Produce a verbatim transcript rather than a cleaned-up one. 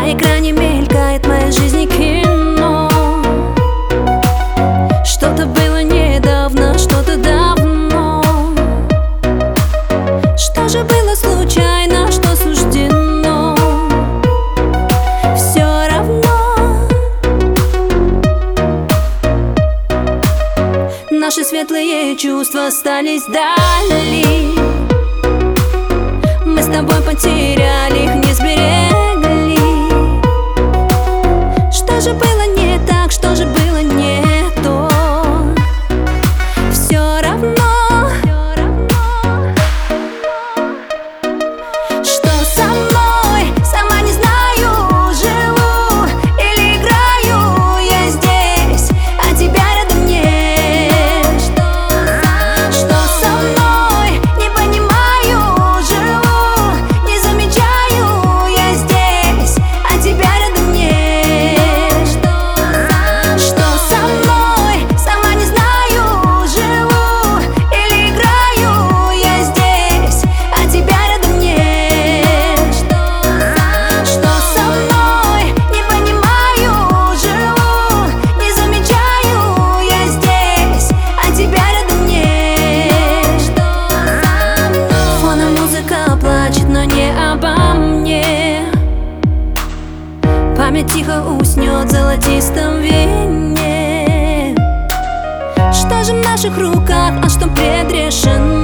На экране мелькает моя жизнь и кино. Что-то было недавно, что-то давно. Что же было случайно, что суждено? Все равно наши светлые чувства остались вдали. Мы с тобой потеряли их, не сберегли. Что же было не так, что же было не то? Все равно, что со мной, сама не знаю, живу или играю я здесь, а тебя рядом нет. Что со мной, не понимаю, живу, не замечаю я здесь, а тебя рядом нет. Что со мной, сама не знаю, живу или играю я здесь, а тебя рядом нет. Что со мной, не понимаю, живу, не замечаю я здесь, а тебя рядом нет. Фоном музыка плачет, но не обо мне. Память тихо уснет в золотистом вине. Что же в наших руках, а что предрешено?